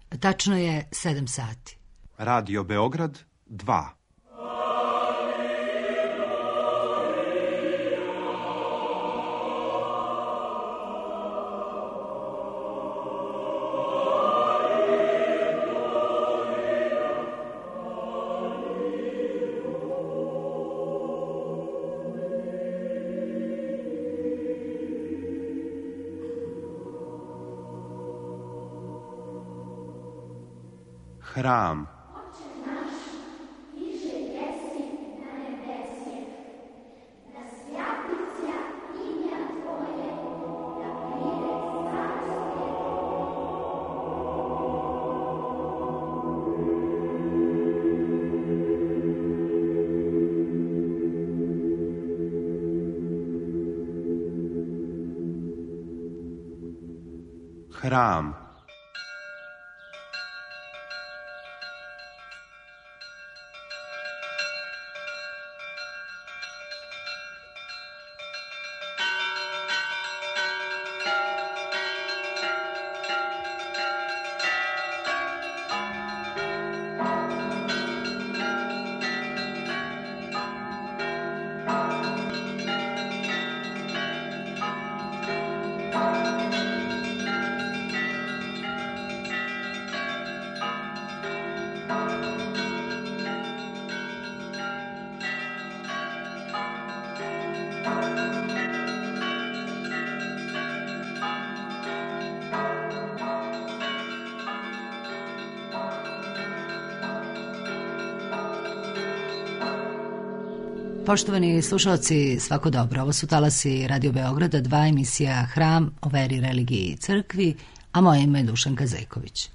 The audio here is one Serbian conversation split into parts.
Tačno je 7 sati. Radio Beograd 2. Hram. Hram. Poštovani slušalci, svako dobro. Ovo su talasi Radio Beograda 2, emisija Hram o veri, religiji i crkvi, a moje ime je Dušanka Zejković.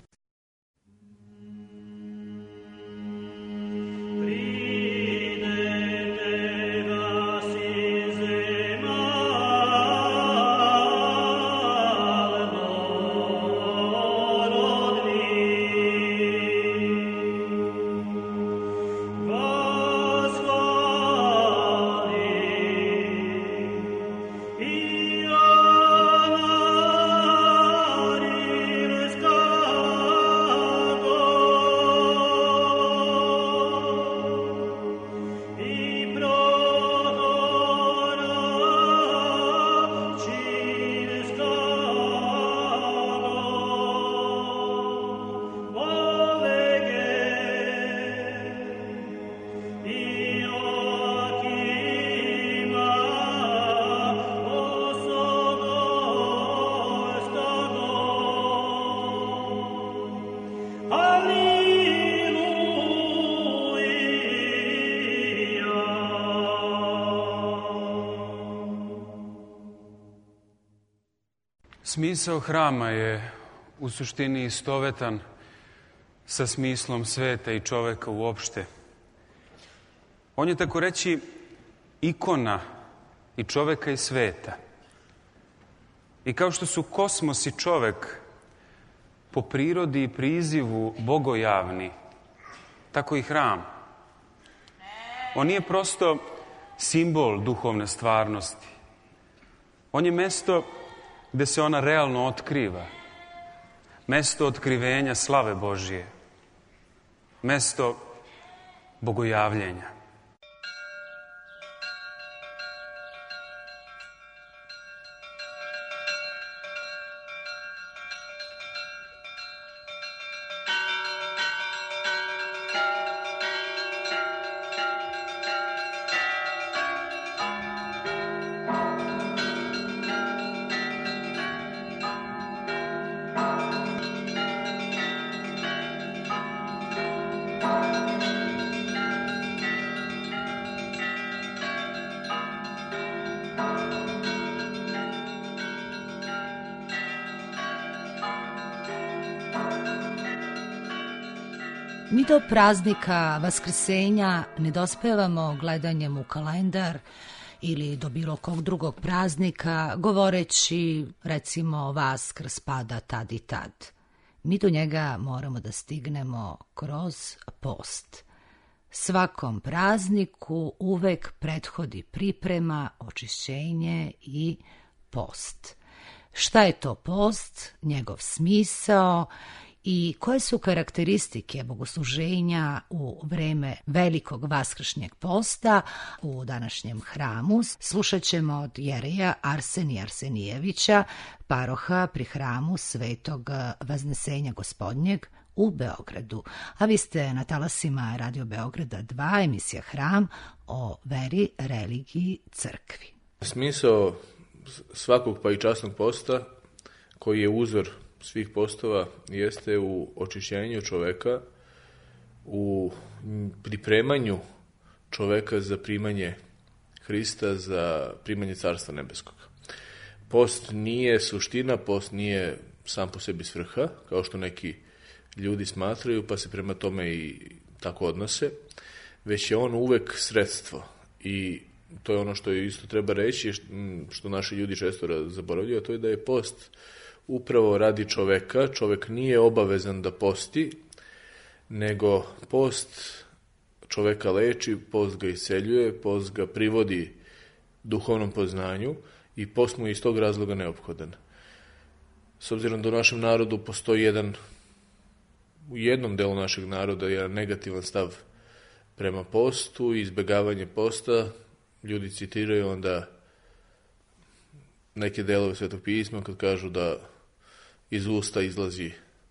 Smisao hrama je u suštini istovetan sa smislom sveta i čoveka uopšte. On je, tako reći, ikona i čoveka i sveta. I kao što su kosmos i čovek po prirodi i prizivu bogojavni, tako i hram. On nije prosto simbol duhovne stvarnosti. On je mesto gde se ona realno otkriva. Mesto otkrivenja slave Božije. Mesto bogojavljenja. Mi do praznika Vaskrsenja ne dospevamo gledanjem u kalendar ili do bilo kog drugog praznika, govoreći, recimo, Vaskrs pada tad i tad. Mi do njega moramo da stignemo kroz post. Svakom prazniku uvek prethodi priprema, očišćenje i post. Šta je to post, njegov smisao i koje su karakteristike bogosluženja u vreme velikog vaskršnjeg posta u današnjem hramu. Slušat ćemo od jereja Arsenija Arsenijevića, paroha pri hramu Svetog Vaznesenja Gospodnjeg u Beogradu. A vi ste na talasima Radio Beograda 2, emisija Hram o veri, religiji, crkvi. Smisao svakog pa i časnog posta, koji je uzor svih postova, jeste u očišćenju čoveka, u pripremanju čoveka za primanje Hrista, za primanje Carstva nebeskog. Post nije suština, post nije sam po sebi svrha, kao što neki ljudi smatraju, pa se prema tome i tako odnose, već je on uvek sredstvo. I to je ono što isto treba reći, što naši ljudi često zaboravljaju, a to je da je post upravo radi čoveka. Čovek nije obavezan da posti, nego post čoveka leči, post ga isceljuje, post ga privodi duhovnom poznanju i post mu je iz tog razloga neophodan. S obzirom da u našem narodu postoji u jednom delu našeg naroda jedan negativan stav prema postu i izbegavanje posta, ljudi citiraju onda neke delove Svetog pisma kad kažu da iz usta izlazi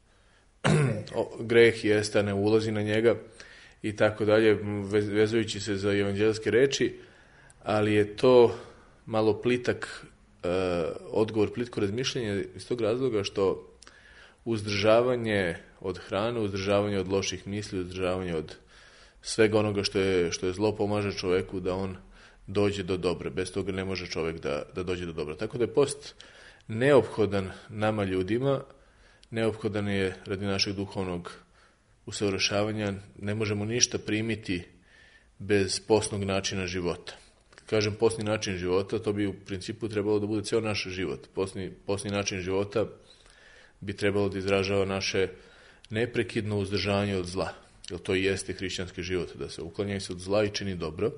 greh jeste, a ne ulazi na njega i tako dalje, vezujući se za evanđelske reči, ali je to malo plitak odgovor, plitko razmišljanje iz tog razloga što uzdržavanje od hrane, uzdržavanje od loših misli, uzdržavanje od svega onoga što je zlo pomaže čoveku da on dođe do dobra. Bez toga ne može čovek da dođe do dobra. Tako da je post neophodan nama ljudima, neophodan je radi našeg duhovnog usavršavanja. Ne možemo ništa primiti bez postnog načina života. Kad kažem postni način života, to bi u principu trebalo da bude ceo naš život. Postni način života bi trebalo da izražava naše neprekidno uzdržanje od zla. Jer to i jeste hrišćanski život, da se uklanjaju se od zla i čini dobro.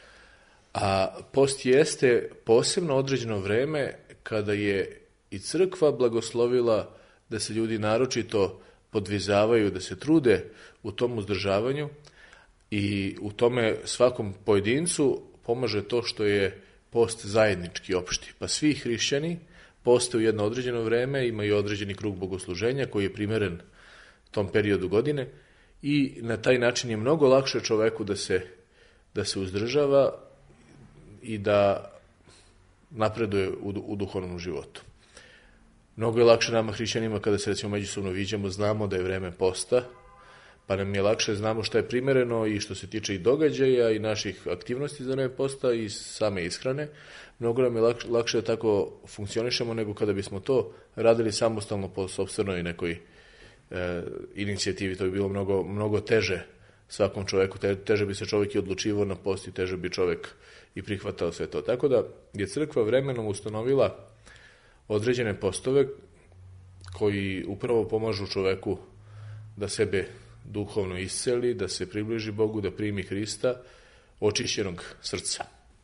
A post jeste posebno određeno vreme kada je i crkva blagoslovila da se ljudi naročito podvizavaju, da se trude u tom uzdržavanju i u tome svakom pojedincu pomaže to što je post zajednički opšti. Pa svi hrišćani poste u jedno određeno vreme, imaju određeni krug bogosluženja koji je primeren tom periodu godine i na taj način je mnogo lakše čoveku da se uzdržava i da napreduje u duhovnom životu. Mnogo je lakše nama hrišćanima kada se recimo međusobno viđamo, znamo da je vreme posta, pa nam je lakše, znamo šta je primereno i što se tiče i događaja i naših aktivnosti za vreme posta i same ishrane. Mnogo nam je lakše da tako funkcionišemo nego kada bismo to radili samostalno po sopstvenoj nekoj inicijativi. To bi bilo mnogo teže svakom čoveku, teže bi se čovjek i odlučivao na post i teže bi čovjek i prihvatao sve to. Tako da je crkva vremenom ustanovila određene postove koji upravo pomažu čoveku da sebe duhovno isceli, da se približi Bogu, da primi Hrista, očišćenog srca.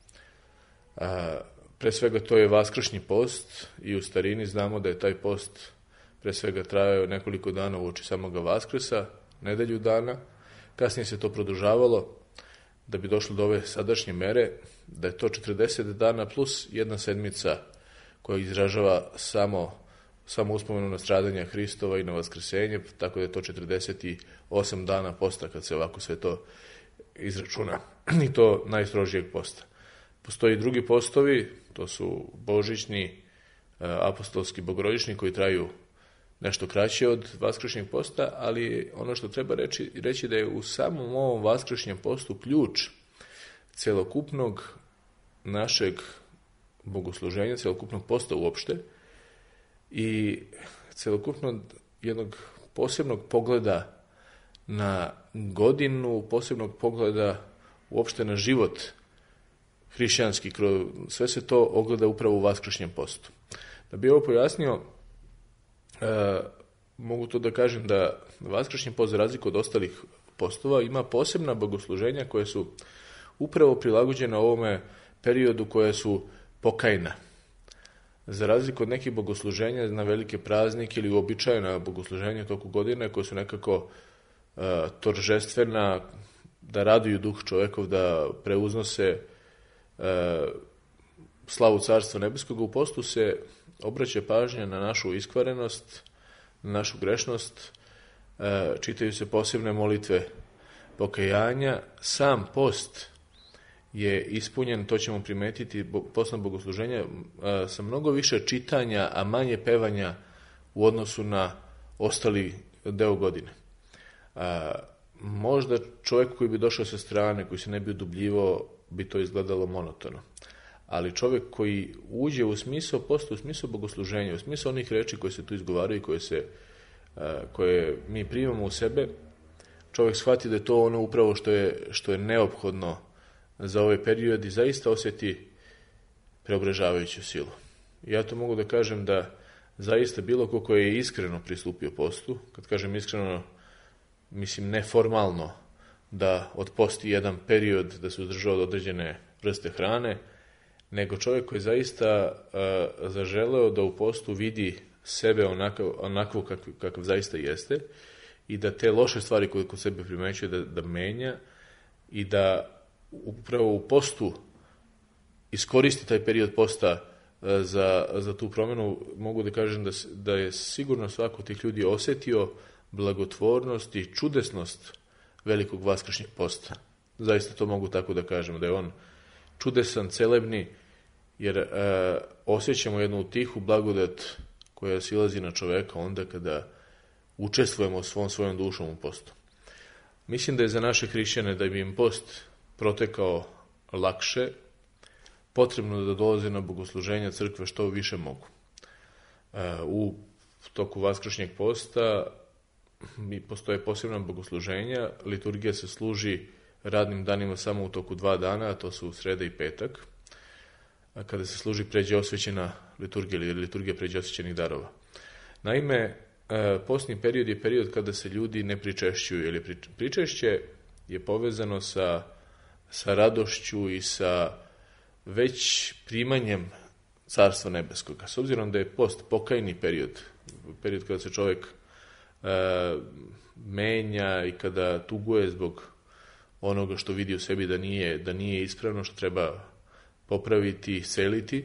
Pre svega to je vaskršnji post i u starini znamo da je taj post pre svega trajao nekoliko dana uoči samoga Vaskrsa, nedelju dana. Kasnije se to produžavalo da bi došlo do ove sadašnje mere, da je to 40 dana plus jedna sedmica koja izražava samo uspomenu na stradanja Hristova i na vaskrsenje, tako da je to 48 dana posta kad se ovako sve to izračuna i to najstrožijeg posta. Postoji i drugi postovi, to su božićni, apostolski, bogorodični koji traju nešto kraće od vaskršnjeg posta, ali ono što treba reći da je u samom ovom vaskršnjem postu ključ celokupnog našeg bogosluženja, celokupnog posta uopšte i celokupnog jednog posebnog pogleda na godinu, posebnog pogleda uopšte na život hrišćanski. Sve se to ogleda upravo u vaskršnjem postu. Da bi ovo pojasnio, mogu to da kažem da vaskršnji post, za razliku od ostalih postova, ima posebna bogosluženja koje su upravo prilagođena ovome periodu, koje su pokajna. Za razliku od nekih bogosluženja na velike praznike ili uobičajena bogosluženja toku godine koje su nekako toržestvena, da raduju duh čovjekov, da preuznose slavu Carstva nebeskog, u postu se obraća pažnja na našu iskvarenost, na našu grešnost, čitaju se posebne molitve pokajanja. Sam post je ispunjen, to ćemo primetiti, postom bogosluženja, sa mnogo više čitanja, a manje pevanja u odnosu na ostali deo godine. Možda čovjek koji bi došao sa strane, koji se ne bi udubljivao, bi to izgledalo monotono. Ali čovjek koji uđe u smisao posta, u smisao bogosluženja, u smisao onih reči koje se tu izgovaraju i koje mi primamo u sebe, čovjek shvati da je to ono upravo što je neophodno za ovaj period i zaista osjeti preobražavajuću silu. Ja to mogu da kažem da zaista bilo ko koji je iskreno pristupio postu, kad kažem iskreno, mislim neformalno, da otposti jedan period, da se uzdržava od određene vrste hrane, nego čovjek koji zaista zaželeo da u postu vidi sebe onako kakav zaista jeste i da te loše stvari koje kod sebe primećuje da menja i da upravo u postu iskoristi taj period posta za tu promjenu. Mogu da kažem da je sigurno svako od tih ljudi osjetio blagotvornost i čudesnost velikog vaskršnjeg posta. Zaista to mogu tako da kažem, da je on čudesan, celebni, jer osjećamo jednu tihu blagodat koja silazi na čoveka onda kada učestvujemo svojom dušom u postu. Mislim da je za naše hrišćane, da bi im post protekao lakše, potrebno da dolaze na bogosluženja crkve što više mogu. U toku vaskršnjeg posta postoje posebna bogosluženja, liturgija se služi radnim danima samo u toku 2 dana, a to su sreda i petak, kada se služi pređe osvećena liturgija ili liturgija pređe osvećenih darova. Naime, postni period je period kada se ljudi ne pričešćuju, jer pričešće je povezano sa radošću i sa već primanjem Carstva nebeskog. S obzirom da je post pokajni period kada se čovjek menja i kada tuguje zbog onoga što vidi u sebi da nije ispravno, što treba popraviti, seliti,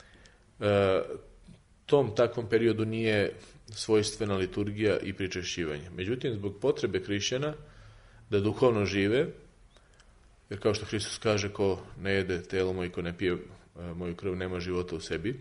tom takvom periodu nije svojstvena liturgija i pričešćivanje. Međutim, zbog potrebe hrišćana da duhovno žive, jer kao što Hristos kaže, ko ne jede telo moje, ko ne pije moju krv, nema života u sebi,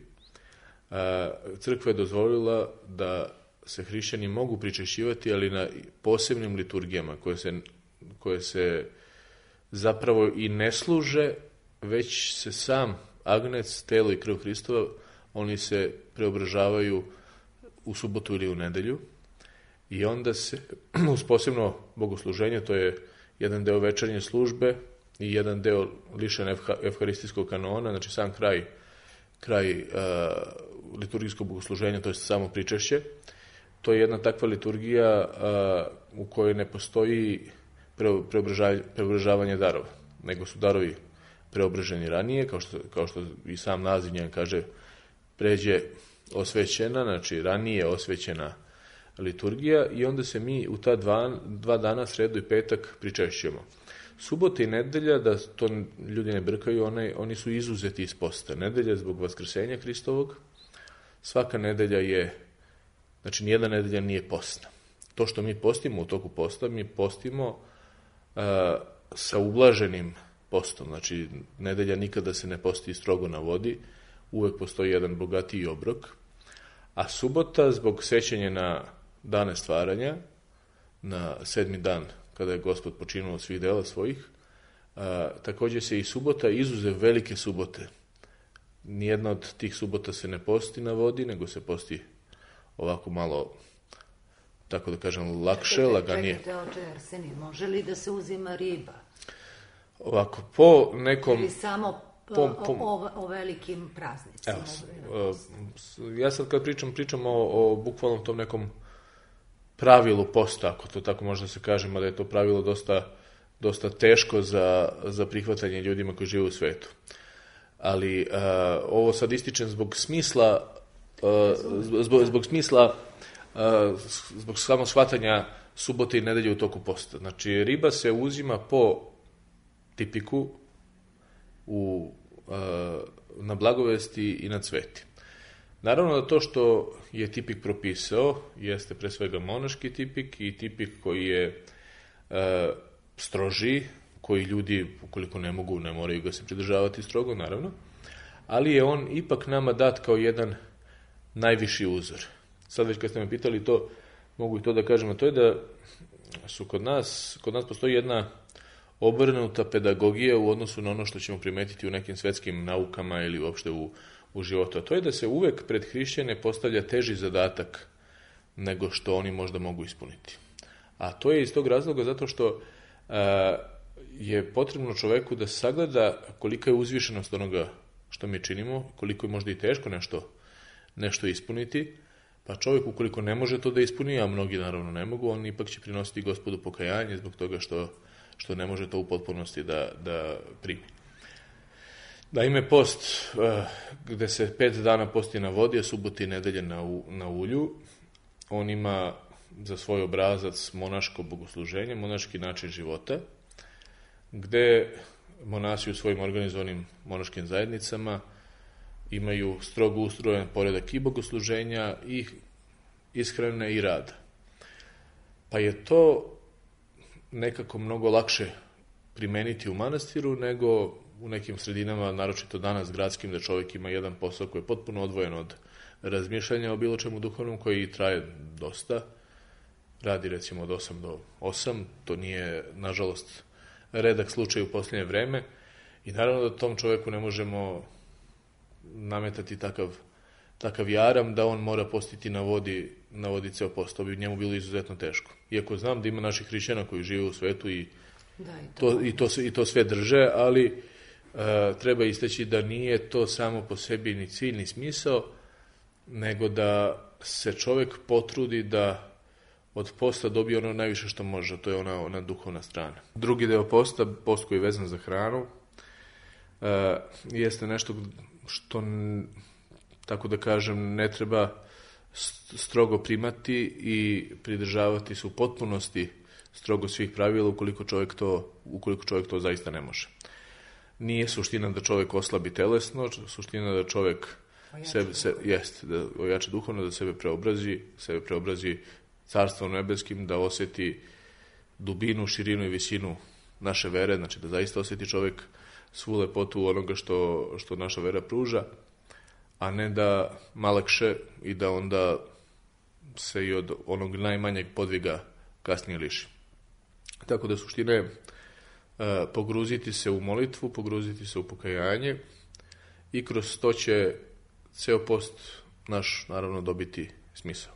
crkva je dozvolila da se hrišćani mogu pričešćivati, ali na posebnim liturgijama koje se zapravo i ne služe, već se sam agnec, telo i krv Hristova, oni se preobražavaju u subotu ili u nedelju i onda se uz posebno bogosluženje, to je jedan deo večernje službe i jedan deo lišen evharistijskog kanona, znači sam kraj liturgijskog bogosluženja, to je samo pričešće. To je jedna takva liturgija u kojoj ne postoji preobražavanje darova, nego su darovi preobraženi ranije, kao što i sam naziv njen kaže, pređe osvećena, znači ranije osvećena liturgija, i onda se mi u ta 2 dana, sredu i petak, pričešćujemo. Subota i nedelja, da to ljudi ne brkaju, oni su izuzeti iz posta. Nedelja zbog vaskrsenja Hristovog, svaka nedelja je, znači nijedna nedelja nije postna. To što mi postimo u toku posta, mi postimo sa ublaženim postom. Znači, nedelja nikada se ne posti strogo na vodi, uvek postoji jedan bogatiji obrok, a subota zbog sećanja na dane stvaranja, na 7. dan kada je Gospod počinuo od svih dela svojih, također se i subota izuzev velike subote. Nijedna od tih subota se ne posti na vodi, nego se posti ovako malo, tako da kažem, lakše, laganije. Čekajte, Arsenije, može li da se uzima riba? Ovako, po nekom... Ili samo o velikim praznicima? Ja sad kad pričam o bukvalnom tom nekom pravilu posta, ako to tako može da se kaže, mada je to pravilo dosta teško za prihvatanje ljudima koji žive u svetu. Ali ovo sad ističem zbog smisla, zbog smisla, zbog samo shvatanja subote i nedelje u toku posta. Znači, riba se uzima po tipiku na Blagovesti i na Cveti. Naravno da to što je tipik propisao jeste pre svega monaški tipik i tipik koji je strožiji, koji ljudi, ukoliko ne mogu, ne moraju ga se pridržavati strogo, naravno, ali je on ipak nama dat kao jedan najviši uzor. Sad već kad ste me pitali to, mogu i to da kažem, a to je da su kod nas postoji jedna obrnuta pedagogija u odnosu na ono što ćemo primetiti u nekim svetskim naukama ili uopšte u životu. A to je da se uvek pred hrišćane postavlja teži zadatak nego što oni možda mogu ispuniti. A to je iz tog razloga zato što je potrebno čoveku da sagleda kolika je uzvišenost onoga što mi činimo, koliko je možda i teško nešto ispuniti, pa čovjek ukoliko ne može to da ispuni, a mnogi naravno ne mogu, on ipak će prinositi Gospodu pokajanje zbog toga što ne može to u potpunosti da primi. Naime, post gde se 5 dana posti na vodi, a subote i nedelje na ulju, on ima za svoj obrazac monaško bogosluženje, monaški način života, gde monasi u svojim organizovanim monaškim zajednicama imaju strogo ustrojen poredak i bogosluženja i ishrane i rada. Pa je to nekako mnogo lakše primeniti u manastiru nego u nekim sredinama, naročito danas gradskim, da čovjek ima jedan posao koji je potpuno odvojen od razmišljanja o bilo čemu duhovnom, koji traje dosta. Radi recimo od 8 do 8, to nije, nažalost, redak slučaj u posljednje vreme i naravno da tom čovjeku ne možemo nametati takav jaram da on mora postiti na vodi ceo post. To bi njemu bilo izuzetno teško. Iako znam da ima naših hrišćana koji žive u svetu i to sve drže, ali treba istaći da nije to samo po sebi ni cilj ni smisao, nego da se čovjek potrudi da od posta dobije ono najviše što može, to je ona duhovna strana. Drugi deo posta, post koji je vezan za hranu, jeste nešto što, tako da kažem, ne treba strogo primati i pridržavati se u potpunosti strogo svih pravila ukoliko čovjek to zaista ne može. Nije suština da čovjek oslabi telesno, suština da čovjek da ojača duhovno, da sebe preobrazi carstvom nebeskim, da osjeti dubinu, širinu i visinu naše vere, znači da zaista osjeti čovjek svu lepotu onoga što naša vera pruža, a ne da malakše i da onda se i od onog najmanjeg podviga kasnije liši. Tako da suština je pogruziti se u molitvu, pogruziti se u pokajanje i kroz to će ceo post naš naravno dobiti smisao.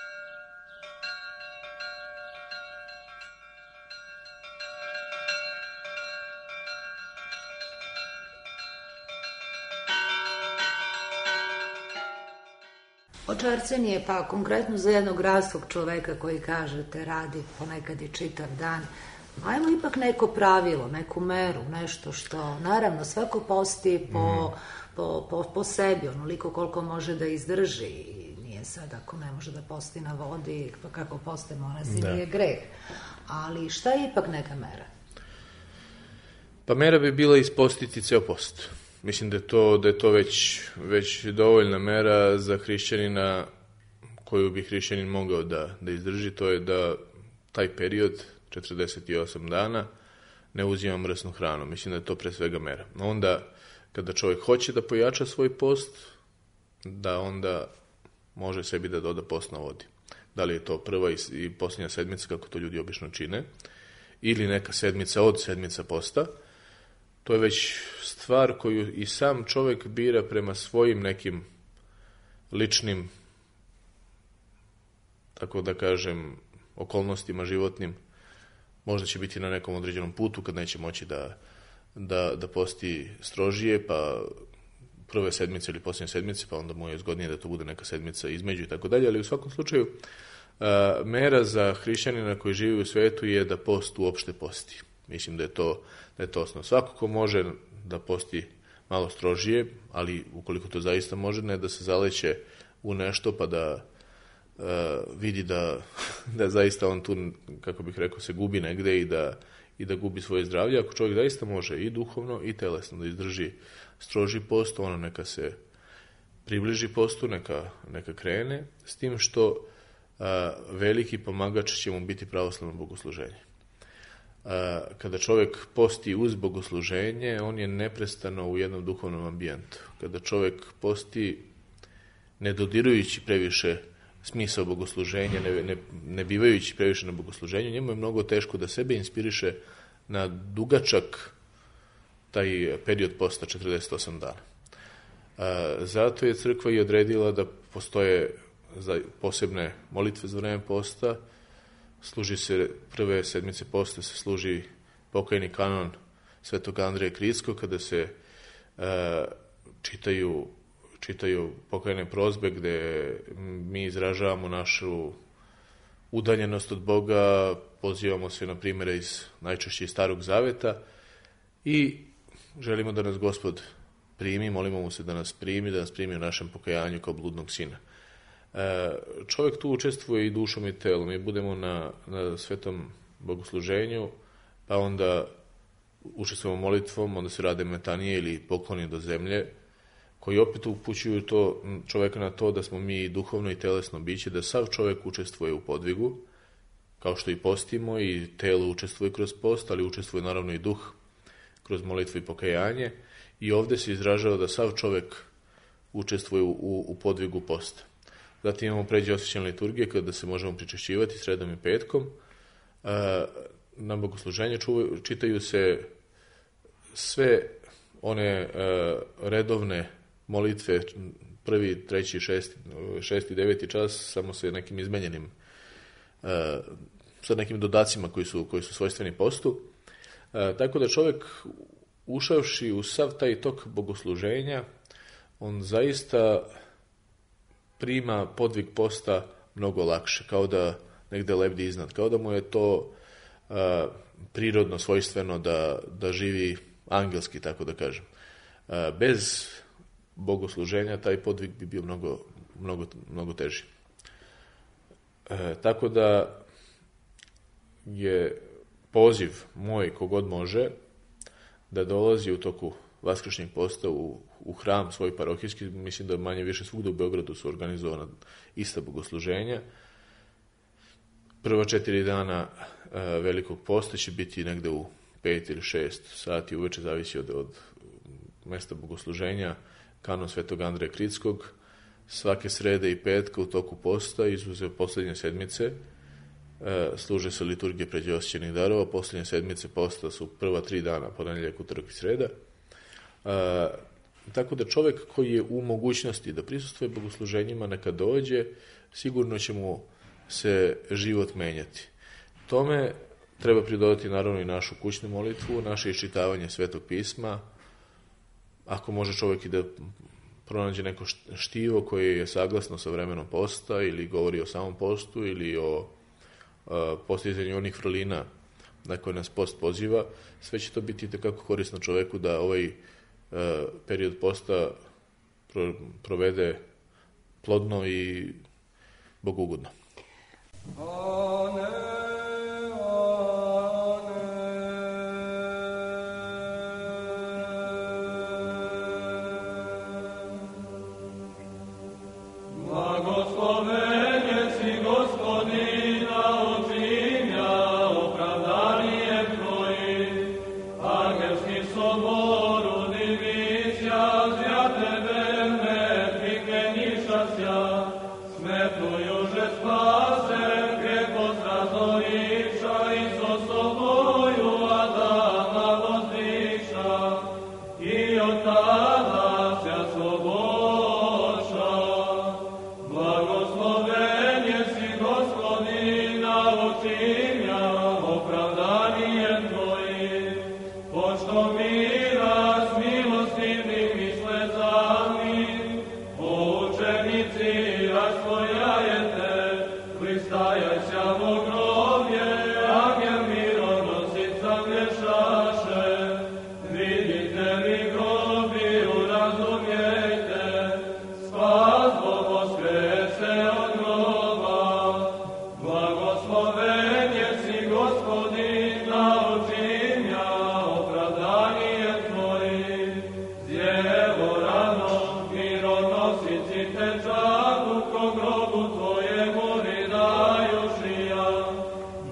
Očarcen je pa konkretno za jednog raslog čoveka koji kažete radi ponekad i čitav dan. Ajmo ipak neko pravilo, neku meru, nešto što, naravno, svako posti po sebi, onoliko koliko može da izdrži. Nije sad ako ne može da posti na vodi, pa kako poste monasi, nije greh. Ali šta je ipak neka mera? Pa mera bi bila ispostiti ceo post. Mislim da je to već dovoljna mera za hrišćanina koju bi hrišćanin mogao da izdrži, to je da taj period 48 dana ne uzima mrsnu hranu. Mislim da je to pre svega mera. Onda, kada čovjek hoće da pojača svoj post, da onda može sebi da doda post na vodi. Da li je to prva i posljednja sedmica, kako to ljudi obično čine, ili neka sedmica od sedmica posta, to je već stvar koju i sam čovjek bira prema svojim nekim ličnim, tako da kažem, okolnostima životnim. Možda će biti na nekom određenom putu kad neće moći da posti strožije, pa prve sedmice ili posljednje sedmice, pa onda mu je zgodnije da to bude neka sedmica između i tako dalje, ali u svakom slučaju mera za hrišćanina koji živi u svetu je da post uopšte posti. Mislim da je to osnov. Svako ko može da posti malo strožije, ali ukoliko to zaista može, ne da se zaleće u nešto pa da vidi da zaista on tu, kako bih rekao, se gubi negde i da gubi svoje zdravlje. Ako čovjek zaista može i duhovno i telesno da izdrži stroži post, ono neka se približi postu, neka krene, s tim što veliki pomagač će mu biti pravoslavno bogosluženje. Kada čovjek posti uz bogosluženje, on je neprestano u jednom duhovnom ambijentu. Kada čovjek posti ne dodirujući previše smisao bogosluženja, ne bivajući previše na bogosluženju, njemu je mnogo teško da sebe inspiriše na dugačak taj period posta 48 dana. Zato je crkva i odredila da postoje posebne molitve za vreme posta. Služi se prve sedmice posta, se služi pokajni kanon Svetog Andreja Kritskog, kada se čitaju pokajne prozbe gde mi izražavamo našu udaljenost od Boga, pozivamo se na primjere najčešće iz Starog Zaveta i želimo da nas Gospod primi, molimo mu se da nas primi u našem pokajanju kao bludnog sina. Čovjek tu učestvuje i dušom i telom. Mi budemo na svetom bogosluženju, pa onda učestvujemo molitvom, onda se rade metanije ili pokloni do zemlje, koji opet upućuju čovjeka na to da smo mi duhovno i telesno biće, da sav čovjek učestvuje u podvigu, kao što i postimo, i telo učestvuje kroz post, ali učestvuje naravno i duh kroz molitvu i pokajanje. I ovdje se izražava da sav čovjek učestvuje u podvigu posta. Zatim imamo pređe osvećene liturgije, kada se možemo pričešćivati sredom i petkom. Na bogosluženju čitaju se sve one redovne molitve, prvi, treći, šesti, deveti čas, samo sa nekim izmenjenim, sa nekim dodacima koji su svojstveni postu. Tako da čovjek, ušavši u sav taj tok bogosluženja, on zaista prima podvig posta mnogo lakše, kao da negde lebdi iznad, kao da mu je to prirodno, svojstveno da živi angelski, tako da kažem. Bez bogosluženja taj podvig bi bio mnogo teži. Tako da je poziv moj, kogod može, da dolazi u toku vaskršnjeg posta u hram svoj parohijski. Mislim da manje više svugde u Beogradu su organizovana ista bogosluženja. Prva 4 dana velikog posta će biti negde u 5 ili 6 sati uveče, zavisi od mesta bogosluženja, kanon Svetog Andreja Kritskog. Svake srede i petka u toku posta, izuzev posljednje sedmice, služe se liturgije pređe osjećenih darova. Posljednje sedmice posta su prva 3 dana, ponedjeljak, utorak i sreda. Tako da čovjek koji je u mogućnosti da prisustvuje bogosluženjima, neka dođe, sigurno će mu se život menjati. Tome treba pridodati naravno i našu kućnu molitvu, naše iščitavanje Svetog pisma. Ako može čovjek i da pronađe neko štivo koje je saglasno sa vremenom posta, ili govori o samom postu, ili o postizanju onih vrlina na koje nas post poziva, sve će to biti tekako korisno čovjeku da ovaj period posta provede plodno i bogugodno. Smetnuju, že spase, kreko zrazo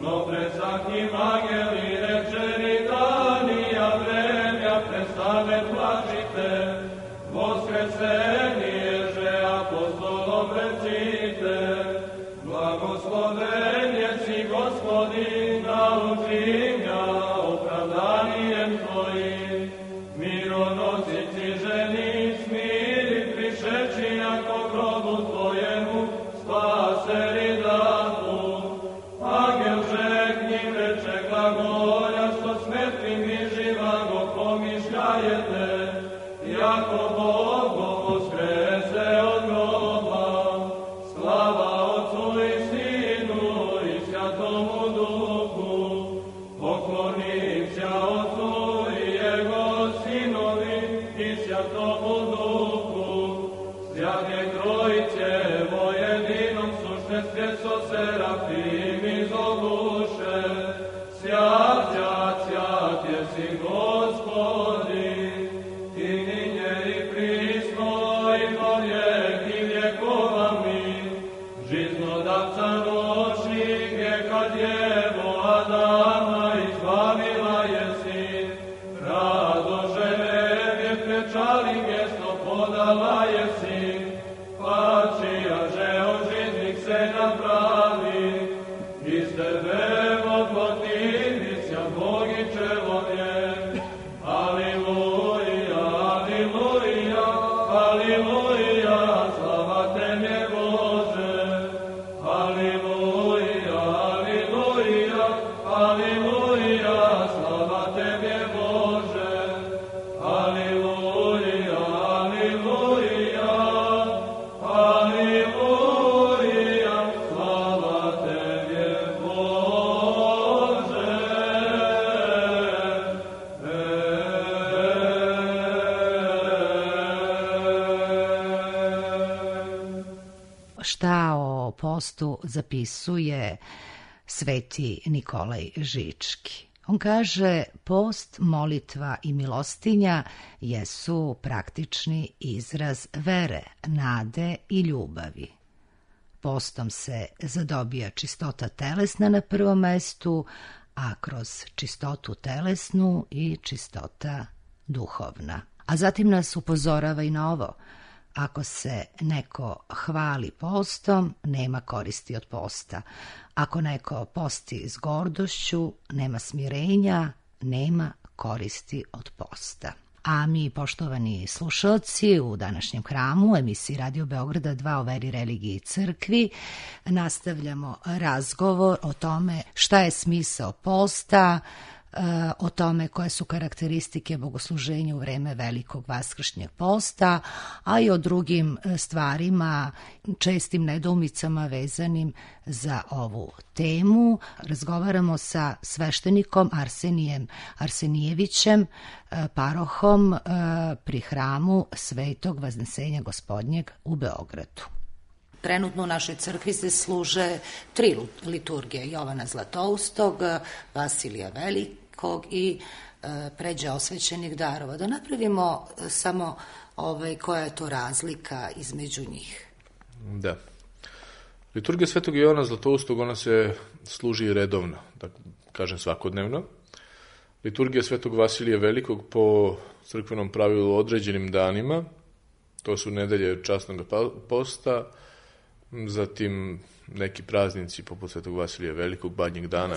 Šta o postu zapisuje sveti Nikolaj Žički? On kaže, post, molitva i milostinja jesu praktični izraz vere, nade i ljubavi. Postom se zadobija čistota telesna na prvom mestu, a kroz čistotu telesnu i čistota duhovna. A zatim nas upozorava i na ovo. Ako se neko hvali postom, nema koristi od posta. Ako neko posti s gordošću, nema smirenja, nema koristi od posta. A mi, poštovani slušalci, u današnjem hramu, emisiji Radio Beograda 2 o veri, religiji i crkvi, nastavljamo razgovor o tome šta je smisao posta, o tome koje su karakteristike bogosluženja u vreme velikog vaskršnjeg posta, a i o drugim stvarima, čestim nedoumicama vezanim za ovu temu. Razgovaramo sa sveštenikom Arsenijem Arsenijevićem, parohom pri hramu Svetog Vaznesenja Gospodnjeg u Beogradu. Trenutno u našoj crkvi se služe 3 liturgije: Jovana Zlatoustog, Vasilija Velikog i pređe osvećenih darova. Da napravimo samo koja je to razlika između njih. Da. Liturgija Svetog Jovana Zlatoustog, ona se služi redovno, da kažem svakodnevno. Liturgija Svetog Vasilija Velikog po crkvenom pravilu određenim danima, to su nedelje časnog posta, zatim neki praznici poput Svetog Vasilija Velikog, Badnjeg dana.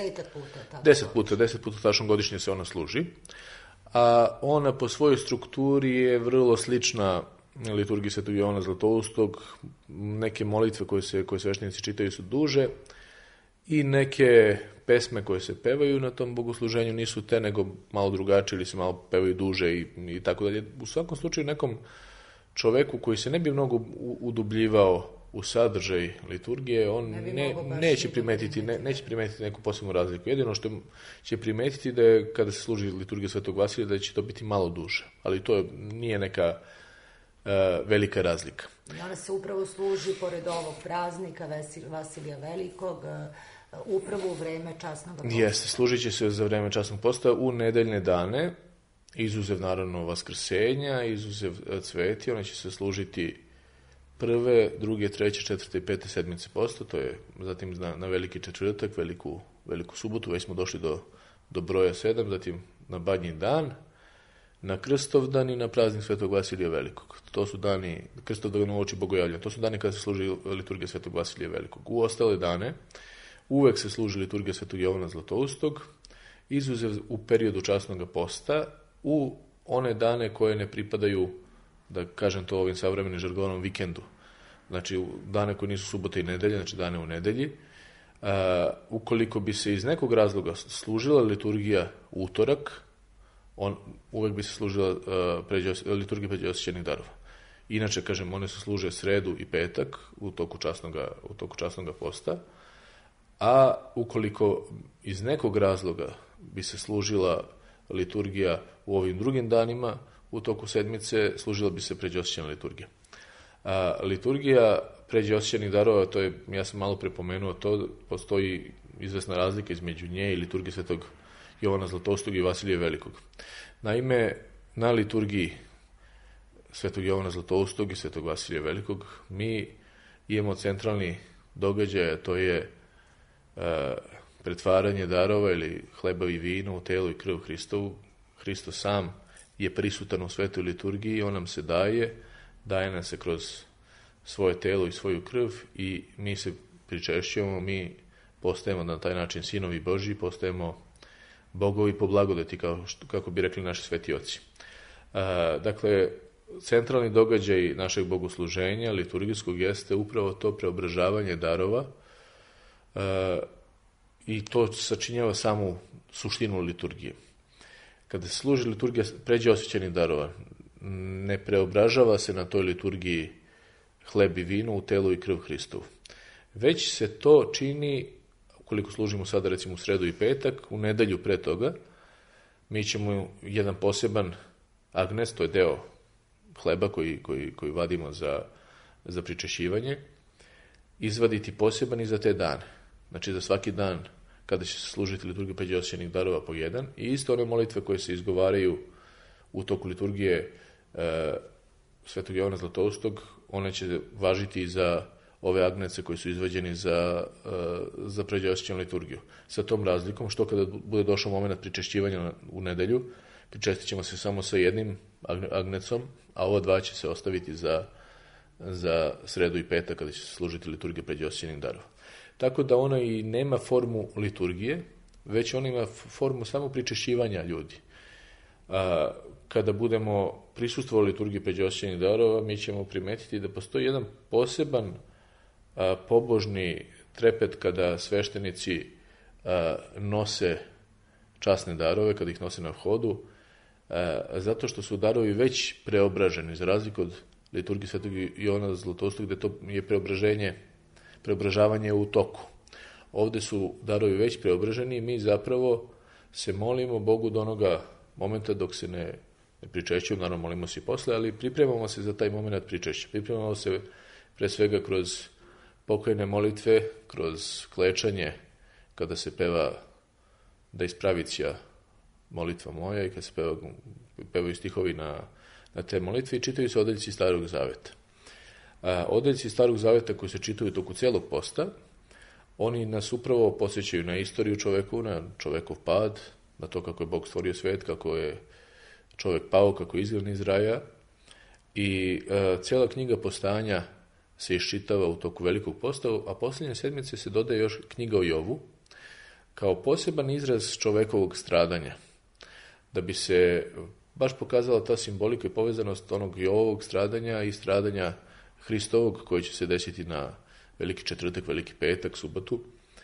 10 puta tačno godišnje se ona služi. A ona po svojoj strukturi je vrlo slična liturgiji Svetog Jovana Zlatoustog. Neke molitve koje sveštenici čitaju su duže i neke pesme koje se pevaju na tom bogosluženju nisu te, nego malo drugačije ili se malo pevaju duže i tako dalje. U svakom slučaju nekom čoveku koji se ne bi mnogo udubljivao u sadržaj liturgije, on neće primetiti neku posebnu razliku. Jedino što će primetiti da je, kada se služi liturgija Svetog Vasilija, da će to biti malo duže. Ali to nije neka velika razlika. I ona se upravo služi pored ovog praznika Vasilija Velikog, upravo u vreme časnog posta. Jeste, služit će se za vreme časnog posta u nedeljne dane, izuzev naravno Vaskrsenja, izuzev Cveti, one će se služiti 1., 2., 3., 4. i 5. sedmice posta, to je zatim na Veliki četvrtak, Veliku Veliku subotu, već smo došli do broja 7, zatim na Badnji dan, na Krstovdan i na praznik Svetog Vasilija Velikog. To su dani, Krstovdan uoči Bogojavlja, to su dani kada se služi liturgija Svetog Vasilija Velikog. U ostale dane uvek se služi liturgija Svetog Jovana Zlatoustog, izuzev u periodu časnog posta, u one dane koje ne pripadaju, da kažem to ovim savremenim žargonom, vikendu. Znači, u dane koje nisu subote i nedelje, znači dane u nedelji. Ukoliko bi se iz nekog razloga služila liturgija utorak, uvek bi se služila liturgija pređe osjećenih darova. Inače, kažem, one se služe sredu i petak u toku časnog posta, a ukoliko iz nekog razloga bi se služila liturgija u ovim drugim danima, u toku sedmice služila bi se pređe osjećena liturgija. Liturgija pređe osjećenih darova, to je, ja sam malo prepomenuo to, postoji izvesna razlika između nje i liturgije Svetog Jovana Zlatoustog i Vasilija Velikog. Naime, na liturgiji Svetog Jovana Zlatoustog i Svetog Vasilija Velikog mi imamo centralni događaj, a to je pretvaranje darova ili hleba i vina u telo i krv Hristovu. Hristo sam je prisutan u svetoj liturgiji i on nam se daje nam se kroz svoje telo i svoju krv i mi se pričešćujemo, mi postajemo na taj način sinovi Božji, postajemo bogovi po blagodati, kako bi rekli naši sveti oci. Dakle, centralni događaj našeg bogosluženja, liturgijskog, jeste upravo to preobražavanje darova i to sačinjava samu suštinu liturgije. Kada se služi liturgija pređe osjećenih darova, ne preobražava se na toj liturgiji hleb i vino u telu i krv Hristovu. Već se to čini, ukoliko služimo sada recimo u sredu i petak, u nedelju pre toga, mi ćemo jedan poseban agnes, to je deo hleba koji vadimo za pričešćivanje, izvaditi poseban i za te dane. Znači za svaki dan kada će se služiti liturgija pređe osjećenih darova po jedan, i isto one molitve koje se izgovaraju u toku liturgije Svetog Jovana Zlatoustog, one će važiti i za ove agnece koji su izvađeni za pređe osjećenu liturgiju. Sa tom razlikom, što kada bude došao moment pričešćivanja u nedelju, pričestit ćemo se samo sa jednim agnecom, a ova dva će se ostaviti za sredu i petak kada će se služiti liturgija pređe osjećenih darova. Tako da ona i nema formu liturgije, već ona ima formu samo pričešćivanja ljudi. Kada budemo prisustvovali liturgiji pređe osjećenih darova, mi ćemo primetiti da postoji jedan poseban pobožni trepet kada sveštenici nose časne darove, kada ih nose na vhodu, zato što su darovi već preobraženi, za razliku od liturgije Svetog Jovana Zlatoustog, gde to je preobražavanje u toku. Ovde su darovi već preobraženi i mi zapravo se molimo Bogu do onoga momenta dok se ne pričešćujemo, naravno molimo se i posle, ali pripremamo se za taj moment pričešća. Pripremamo se pre svega kroz pokojne molitve, kroz klečanje, kada se peva da ispravića molitva moja i kada se pevaju stihovi na te molitve i čitaju se odeljci Starog Zaveta. Odeljci Starog Zaveta koji se čitaju toku celog posta, oni nas upravo podsjećaju na istoriju čoveku, na čovekov pad, na to kako je Bog stvorio svet, kako je čovek pao, kako je izgledan iz raja, i cijela knjiga Postanja se iščitava u toku Velikog posta, a posljednje sedmice se dodaje još knjiga o Jovu, kao poseban izraz čovekovog stradanja, da bi se baš pokazala ta simbolika i povezanost onog Jovovog stradanja i stradanja Hristovog, koji će se desiti na Veliki četvrtak, Veliki petak, subotu.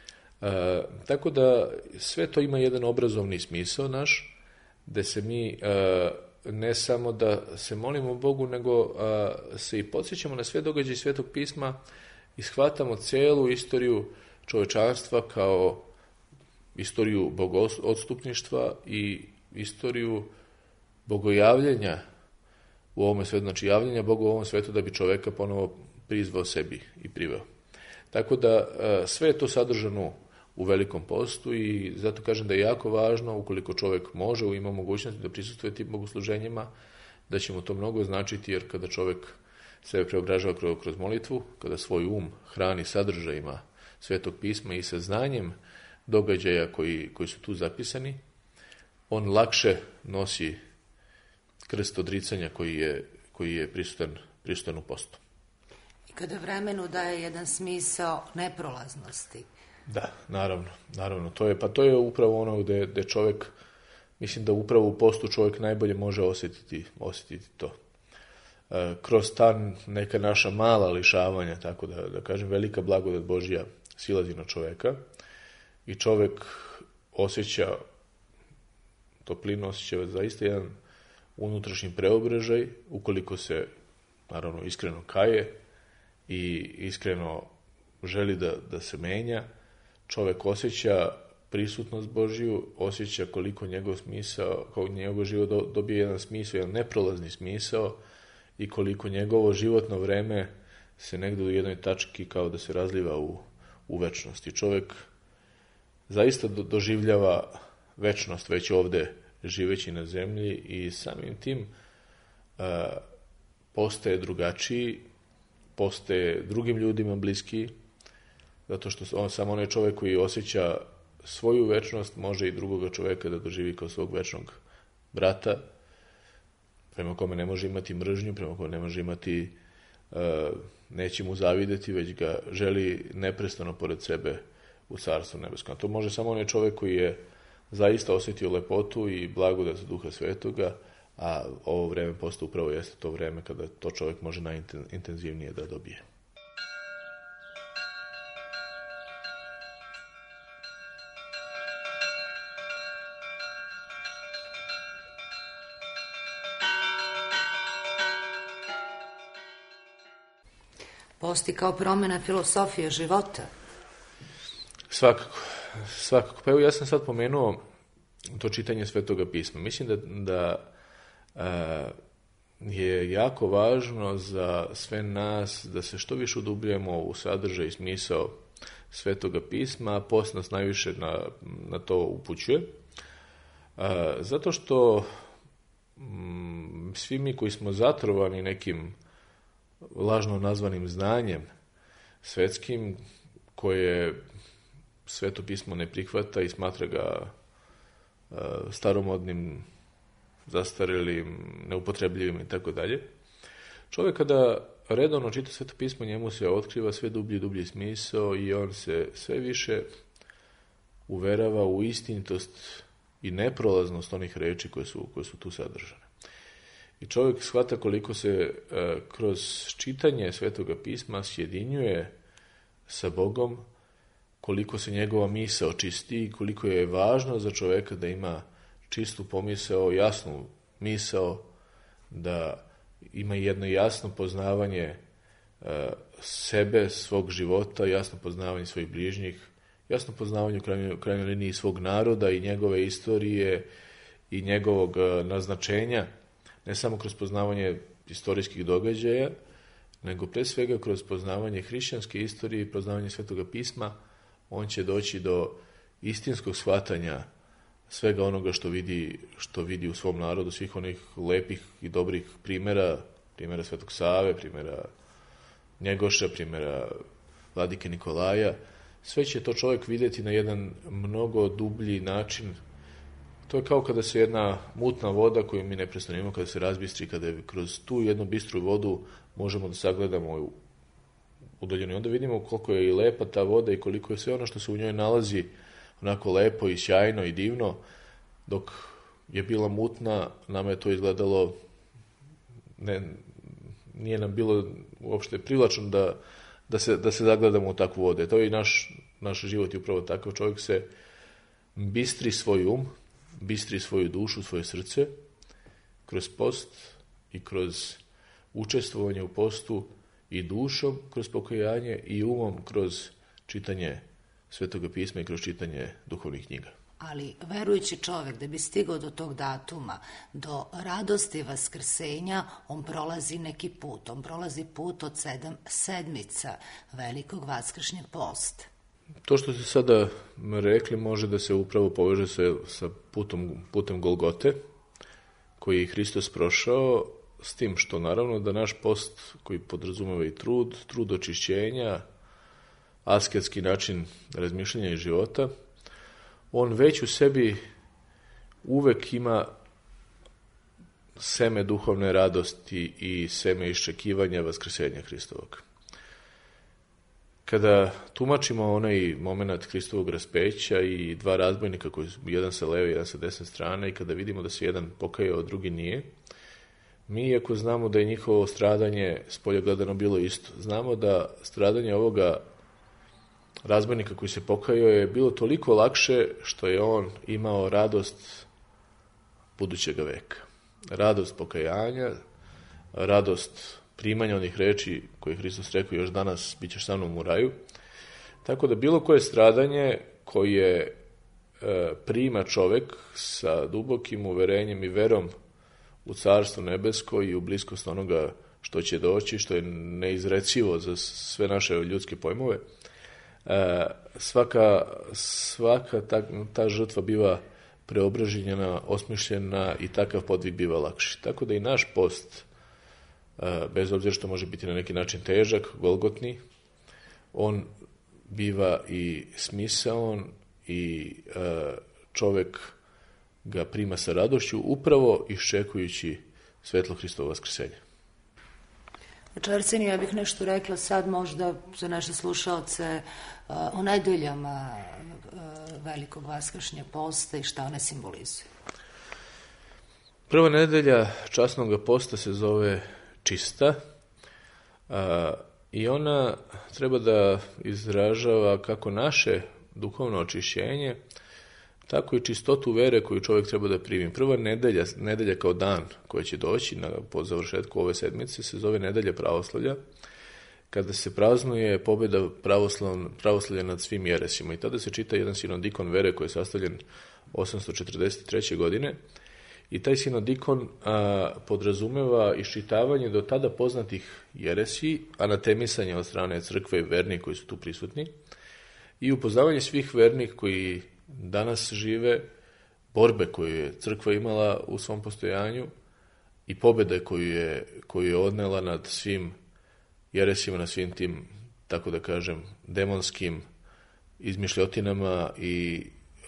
Tako da sve to ima jedan obrazovni smisao naš, gde se mi ne samo da se molimo Bogu, nego se i podsjećamo na sve događaje Svetog pisma i shvatamo celu istoriju čovečanstva kao istoriju bogoodstupništva i istoriju bogojavljenja u ovom svetu, znači javljenja Bogu u ovom svetu da bi čoveka ponovo prizvao sebi i priveo. Tako da sve je to sadržano u Velikom postu i zato kažem da je jako važno, ukoliko čovek može, ima mogućnosti da prisustvuje tim bogosluženjima, da će mu to mnogo značiti, jer kada čovek sebe preobražava kroz molitvu, kada svoj hrani sadržajima Svetog pisma i sa znanjem događaja koji su tu zapisani, on lakše nosi krst odricanja koji je prisutan u postu. I kada vremenu daje jedan smisao neprolaznosti. Da, naravno. To je upravo ono gde čovjek, mislim da upravo u postu čovjek najbolje može osjetiti to. Kroz ta neka naša mala lišavanja, tako da kažem, velika blagodat Božja silazi na čovjeka i čovjek osjeća toplinu, osjeća zaista jedan unutrašnji preobražaj, ukoliko se, naravno, iskreno kaje i iskreno želi da se menja. Čovjek osjeća prisutnost Božju, osjeća koliko njegov život dobije jedan smisao, jedan neprolazni smisao i koliko njegovo životno vreme se negdje u jednoj tački kao da se razliva u večnosti. Čovjek zaista doživljava večnost već ovdje živeći na zemlji i samim tim postaje drugačiji, postaje drugim ljudima bliski, zato što samo onaj čovjek koji osjeća svoju večnost može i drugoga čovjeka da doživi kao svog večnog brata, prema kome ne može imati mržnju, prema kome ne može imati, neće mu zavideti, već ga želi neprestano pored sebe u Carstvu nebeskom. To može samo onaj čovjek koji je zaista osjetio lepotu i blagodat Duha Svetoga, a ovo vreme posta upravo jeste to vreme kada to čovjek može najintenzivnije da dobije. Posti kao promjena filosofije života? Svakako. Pa evo, ja sam sad pomenuo to čitanje Svetoga pisma. Mislim da je jako važno za sve nas da se što više udubljamo u sadržaj i smisao Svetoga pisma, a post nas najviše na to upućuje. Zato što svi mi koji smo zatrovani nekim lažno nazvanim znanjem svetskim, koje Sveto pismo ne prihvata i smatra ga staromodnim, zastarelim, neupotrebljivim i tako dalje. Čovjek kada redovno čita Sveto pismo, njemu se otkriva sve dublji smisao i on se sve više uverava u istinitost i neprolaznost onih reči koje su tu sadržane. I čovjek shvata koliko se kroz čitanje Svetoga pisma sjedinjuje sa Bogom, koliko se njegova misao čisti i koliko je važno za čovjeka da ima čistu pomisao, jasnu misao, da ima jedno jasno poznavanje sebe, svog života, jasno poznavanje svojih bližnjih, jasno poznavanje u krajnjoj liniji svog naroda i njegove istorije i njegovog naznačenja, ne samo kroz poznavanje historijskih događaja, nego pre svega kroz poznavanje hrišćanske istorije i poznavanje Svetoga pisma, on će doći do istinskog shvatanja svega onoga što vidi u svom narodu, svih onih lepih i dobrih primjera Svetog Save, primjera Njegoša, primjera Vladike Nikolaja. Sve će to čovjek vidjeti na jedan mnogo dublji način. To je kao kada se jedna mutna voda koju mi neprestano imamo, kada se razbistri, kada kroz tu jednu bistru vodu možemo da sagledamo udaljeno. I onda vidimo koliko je i lepa ta voda i koliko je sve ono što se u njoj nalazi onako lepo i sjajno i divno. Dok je bila mutna, nama je to izgledalo, nije nam bilo uopšte privlačno da se zagledamo u takvu vodu. To je i naš život je upravo takav. Čovjek se bistri svoj um, bistri svoju dušu, svoje srce kroz post i kroz učestvovanje u postu i dušom kroz pokajanje i umom kroz čitanje Svetoga pisma i kroz čitanje duhovnih knjiga. Ali verujući čovjek da bi stigao do tog datuma, do radosti vaskrsenja, on prolazi neki put. On prolazi put od 7 sedmica velikog vaskršnjeg posta. To što ste sada rekli može da se upravo poveže sa putem Golgote, koji je Hristos prošao, s tim što naravno da naš post koji podrazumeva i trud očišćenja, asketski način razmišljanja i života, on već u sebi uvek ima seme duhovne radosti i seme iščekivanja vaskrsenja Hristovog. Kada tumačimo onaj moment Hristovog raspeća i dva razbojnika koji su jedan sa leve, jedan sa desne strane, i kada vidimo da se jedan pokajao, a drugi nije, mi, iako znamo da je njihovo stradanje spolja gledano bilo isto, znamo da stradanje ovoga razbojnika koji se pokajao je bilo toliko lakše što je on imao radost budućega veka. Radost pokajanja, radost primanja onih reči koje je Hristos rekao: još danas bit ćeš sa mnom u raju. Tako da bilo koje stradanje koje prima čovek sa dubokim uverenjem i verom u Carstvo nebesko i u bliskost onoga što će doći, što je neizrecivo za sve naše ljudske pojmove, svaka ta žrtva biva preobraženjena, osmišljena i takav podvig biva lakši. Tako da i naš post, bez obzira što može biti na neki način težak, golgotni, on biva i smisaon i čovek ga prima sa radošću, upravo iščekujući svetlo Hristovo vaskrsenje. Čarcini, ja bih nešto rekla sad možda za naše slušalce o nedeljama velikog vaskršnja posta i šta one simbolizuju. Prva nedelja časnog posta se zove čista i ona treba da izražava kako naše duhovno očišćenje, tako i čistotu vere koju čovjek treba da primi. Prva nedelja kao dan koja će doći po završetku ove sedmice se zove nedelja pravoslavlja, kada se praznuje pobjeda pravoslavlja nad svim jeresima. I tada se čita jedan sinodikon vere koji je sastavljen 843. godine. I taj sinodikon podrazumeva iščitavanje do tada poznatih jeresi, anatemisanje od strane crkve i vernih koji su tu prisutni, i upoznavanje svih vernih koji danas žive, borbe koju je crkva imala u svom postojanju i pobjede koju je odnela nad svim jeresima, nad svim tim, tako da kažem, demonskim izmišljotinama i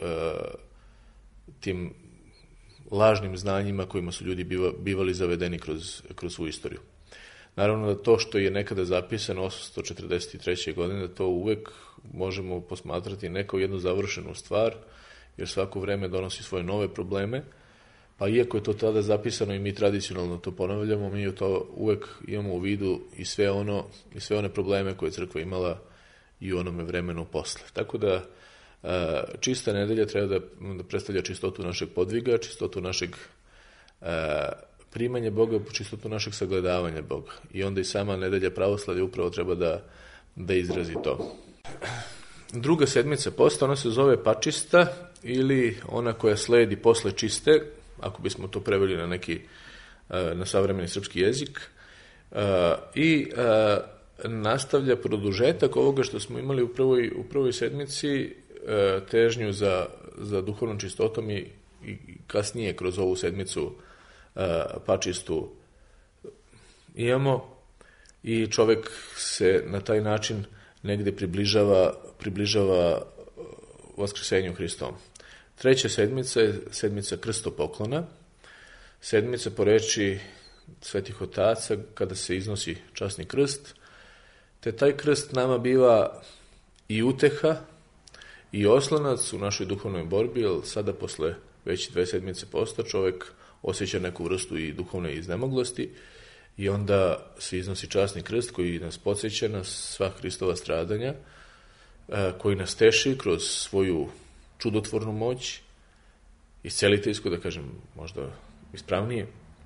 tim lažnim znanjima kojima su ljudi bivali zavedeni kroz svu istoriju. Naravno da to što je nekada zapisano 843. godine, da to uvek možemo posmatrati ne kao jednu završenu stvar, jer svako vreme donosi svoje nove probleme, pa iako je to tada zapisano i mi tradicionalno to ponavljamo, mi to uvek imamo u vidu i sve one probleme koje je crkva imala i u onome vremenu posle. Tako da čista nedelja treba da predstavlja čistotu našeg podviga, čistotu našeg primanja Boga, čistotu našeg sagledavanja Boga. I onda i sama nedelja pravoslavlja upravo treba da izrazi to. Druga sedmica posta, ona se zove pačista ili ona koja sledi posle čiste, ako bismo to preveli na savremeni srpski jezik, i nastavlja produžetak ovoga što smo imali u prvoj sedmici, težnju za duhovnom čistotom i kasnije kroz ovu sedmicu pačistu imamo, i čovek se na taj način negde približava vaskrsenju Hristovom. Treća sedmica je sedmica krstopoklona, sedmica po reči svetih otaca kada se iznosi časni krst, te taj krst nama biva i uteha i oslonac u našoj duhovnoj borbi, jer sada posle već 2 sedmice posta čovek osjeća neku vrstu i duhovne iznemoglosti i onda se iznosi časni krst koji nas podsjeća na sva Hristova stradanja, koji nas teši kroz svoju čudotvornu moć, isceliteljsku, da kažem možda ispravnije.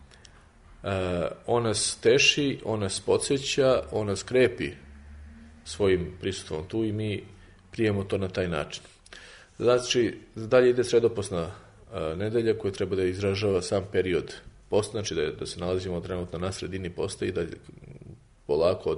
On nas teši, on nas podsjeća, on nas krepi svojim prisustvom tu i mi prijemo to na taj način. Znači, dalje ide sredoposna nedelja koja treba da izražava sam period posta, znači da se nalazimo trenutno na sredini posta i da polako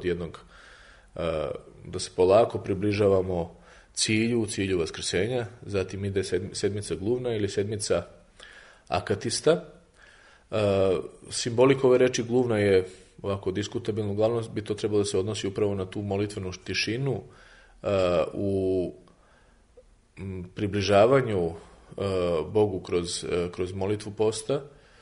da se polako približavamo cilju vaskrsenja. Zatim ide sedmica gluvna ili sedmica akatista. Simbolika ove reči gluvna je ovako diskutabilna, uglavnom bi to trebalo da se odnosi upravo na tu molitvenu tišinu u približavanju Bogu kroz molitvu posta,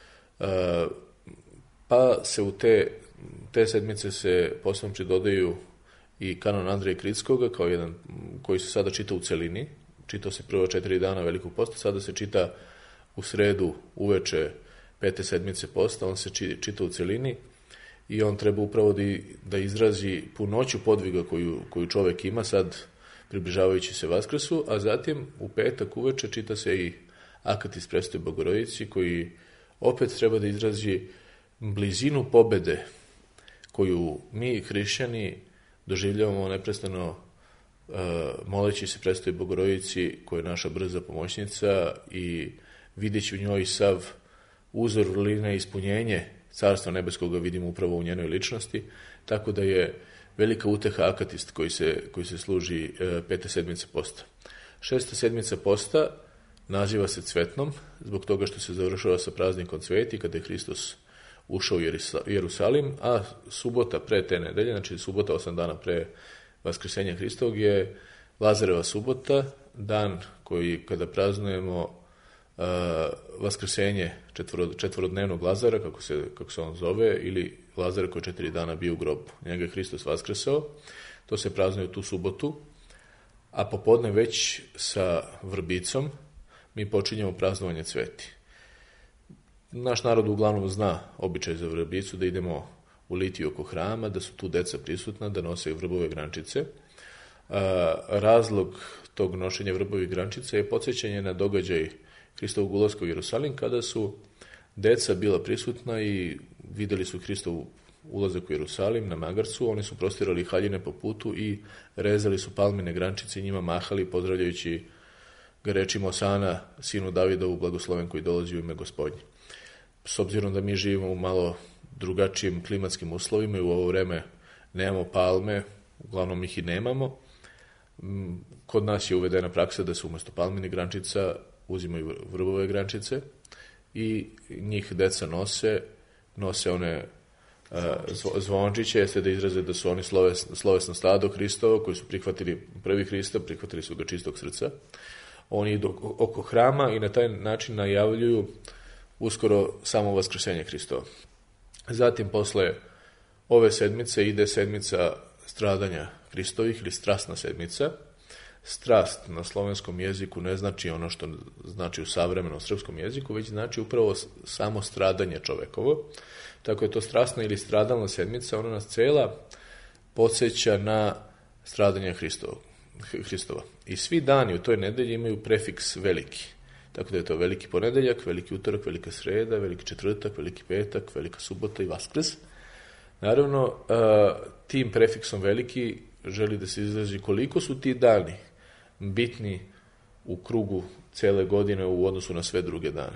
pa se u te sedmice se poslamči dodaju i kanon Andreja Kritskoga kao jedan koji se sada čita u celini. Čitao se prvo 4 dana velikog posta, sada se čita u sredu uveče 5. sedmice posta, on se čita u celini i on treba upravo da izrazi punoću podviga koju čovek ima sad približavajući se Vaskrsu, a zatim u petak uveče čita se i Akatis Prestoj Bogorodici koji opet treba da izrazi blizinu pobede koju mi hrišćani doživljavamo neprestano moleći se Prestoj Bogorodici koja je naša brza pomoćnica i videći u njoj sav uzor vrline i ispunjenje Carstva nebeskoga vidimo upravo u njenoj ličnosti, tako da je velika uteha akatist koji se služi 5. sedmice posta. 6. sedmica posta naziva se cvetnom, zbog toga što se završava sa praznikom cveti, kada je Hristos ušao u Jerusalim, a subota pre te nedelje, znači subota 8 dana pre Vaskrsenja Hristovog je Lazareva subota, dan koji kada praznujemo Vaskrsenje četvorodnevnog Lazara, kako se on zove, ili Lazara koji 4 dana bio u grobu. Njega je Hristos vaskrsao, to se praznuje tu subotu, a popodne već sa vrbicom mi počinjemo praznovanje cveti. Naš narod uglavnom zna običaj za vrbicu, da idemo u litiju oko hrama, da su tu deca prisutna, da nose vrbove grančice. Razlog tog nošenja vrbovih grančica je podsjećanje na događaj Hristovog ulaska u Jerusalim, kada su deca bila prisutna i videli su Hristov ulazak u Jerusalim na magarcu, oni su prostirali haljine po putu i rezali su palmine grančice i njima mahali, pozdravljajući ga rečima Osana, sinu Davidovu, blagosloven koji dolazi u ime Gospodnje. S obzirom da mi živimo u malo drugačijim klimatskim uslovima i u ovo vreme nemamo palme, uglavnom ih i nemamo, kod nas je uvedena praksa da se umjesto palmine grančica uzimaju vrbove grančice i njih deca nose one zvončiće, jeste da izraze da su oni slovesno stado Hristovo, koji su prihvatili prvi Hrista, prihvatili su ga čistog srca. Oni idu oko hrama i na taj način najavljuju uskoro samo vaskrsenje Hristova. Zatim, posle ove sedmice ide sedmica stradanja Hristovih ili strasna sedmica. Strast na slovenskom jeziku ne znači ono što znači u savremenom srpskom jeziku, već znači upravo samo stradanje čovekovo. Tako je to strasna ili stradalna sedmica, ona nas cela podsjeća na stradanje Hristova. I svi dani u toj nedelji imaju prefiks veliki. Tako da je to veliki ponedeljak, veliki utorak, velika sreda, veliki četvrtak, veliki petak, velika subota i Vaskrs. Naravno, tim prefiksom veliki želi da se izrazi koliko su ti dani bitni u krugu cele godine u odnosu na sve druge dane.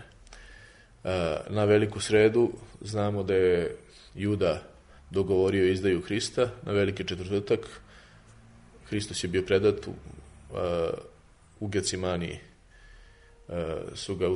Na veliku sredu znamo da je Juda dogovorio izdaju Hrista, na veliki četvrtak Hristos je bio predat u Gecimaniji, su ga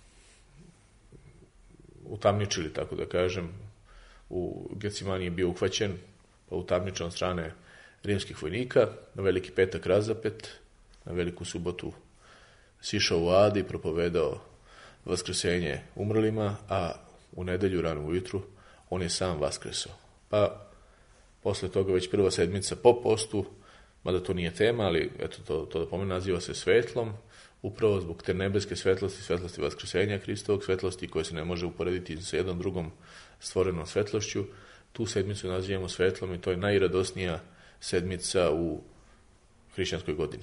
utamničili, tako da kažem. U Gecimaniji je bio uhvaćen, pa utamničen od strane rimskih vojnika, na veliki petak razapet, na veliku subotu sišao u Adi, propovedao vaskrsenje umrlima, a u nedelju rano ujutru on je sam vaskresao. Pa posle toga već prva sedmica po postu, mada to nije tema, ali eto to da pomenu, naziva se svetlom, upravo zbog te nebeske svetlosti, svetlosti vaskrsenja Hristovog, svetlosti koje se ne može uporediti sa jednom drugom stvorenom svetlošću. Tu sedmicu nazivamo svetlom i to je najradosnija sedmica u hrišćanskoj godini.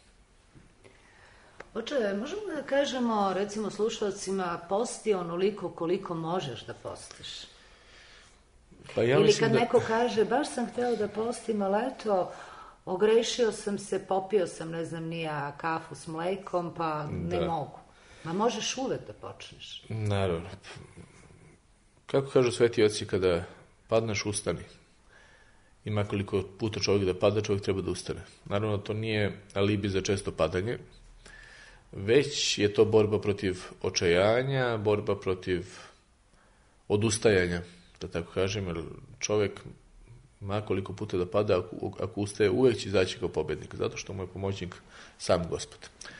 Oče, možemo da kažemo, recimo, slušalcima, posti onoliko koliko možeš da postiš? Pa ja ili kad neko kaže, baš sam hteo da postim, ali eto, ogrešio sam se, popio sam, ne znam, nija kafu s mlekom, pa ne mogu. Ma možeš uvek da počneš. Naravno. Kako kažu sveti oci, kada padneš, ustani. Ima koliko puta čovjek da pada, čovjek treba da ustane. Naravno, to nije alibi za često padanje, već je to borba protiv očajanja, borba protiv odustajanja, da tako kažem, jer čovjek ma koliko puta da pada, ako ustaje, uvek će izaći kao pobednik, zato što mu je pomoćnik sam Gospod.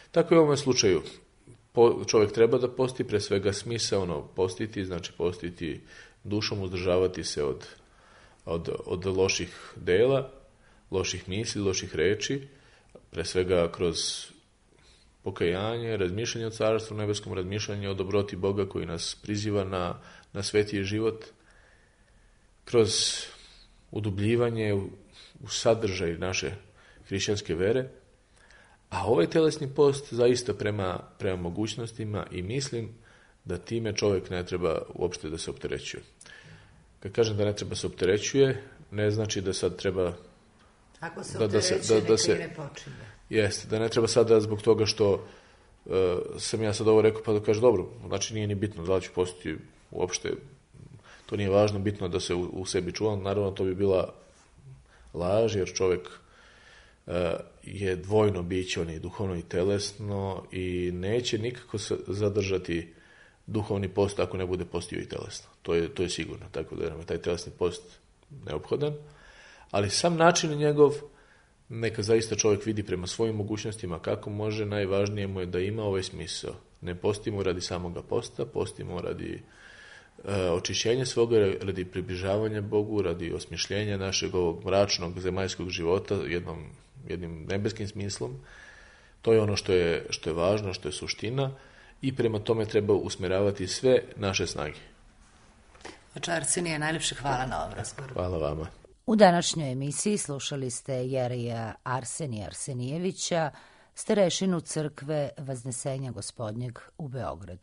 Tako je u ovom slučaju. Čovjek treba da posti, pre svega smisao postiti, znači postiti dušom, uzdržavati se od loših dela, loših misli, loših reči, pre svega kroz pokajanje, razmišljanje o Carstvu nebeskom, razmišljanje o dobroti Boga koji nas priziva na svetiji život, kroz udubljivanje u sadržaj naše hrišćanske vere, a ovaj telesni post zaista prema mogućnostima i mislim da time čovjek ne treba uopšte da se opterećuje. Kad kažem da ne treba se opterećuje, ne znači da sad treba... Ako se opterećuje, neka i ne počinje. Jeste, da ne treba sada zbog toga što sam ja sad ovo rekao pa da kaže dobro, znači nije ni bitno da li ću postiti uopšte, to nije važno, bitno da se u sebi čuvam, naravno to bi bila laž jer čovjek je dvojno biće, on je duhovno i telesno i neće nikako zadržati duhovni post ako ne bude postio i telesno. To je sigurno, tako da je taj telesni post neophodan, ali sam način njegov neka zaista čovjek vidi prema svojim mogućnostima kako može, najvažnije mu je da ima ovaj smisao. Ne postimo radi samoga posta, postimo radi očišćenja svoga, radi približavanja Bogu, radi osmišljenja našeg ovog mračnog zemaljskog života jednim nebeskim smislom. To je ono što je važno, što je suština i prema tome treba usmeravati sve naše snage. Oče Arsenije, najlepše hvala na ovom razgovoru. Hvala vama. U današnjoj emisiji slušali ste Jerija Arsenija Arsenijevića, starešinu crkve Vaznesenja Gospodnjeg u Beogradu.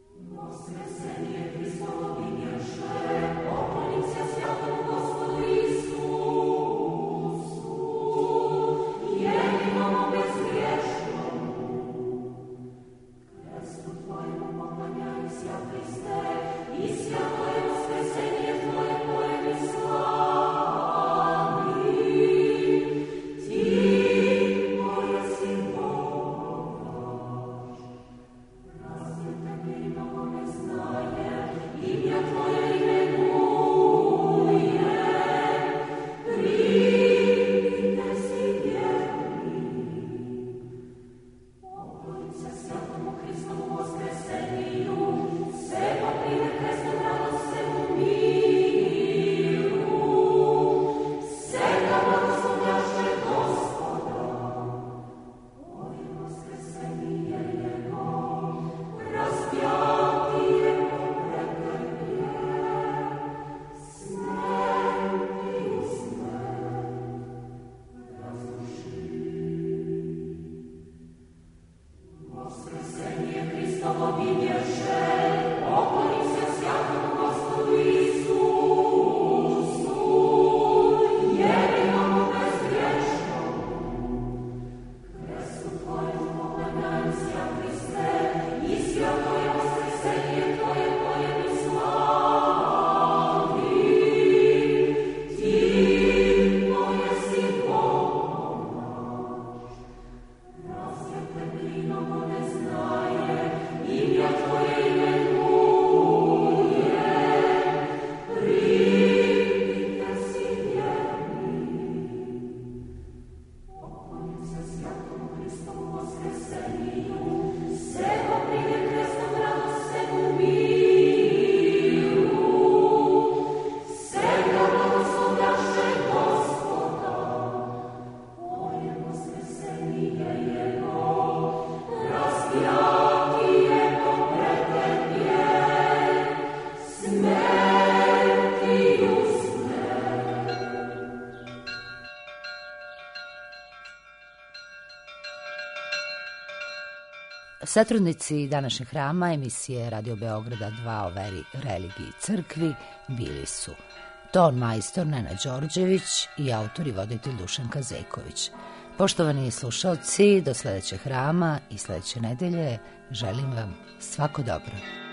Satrudnici današnjeg hrama emisije Radio Beograda 2 o veri, religiji i crkvi bili su ton majstor Nenad Đorđević i autor i voditelj Dušan Kazejković. Poštovani slušalci, do sledećeg hrama i sledeće nedelje želim vam svako dobro.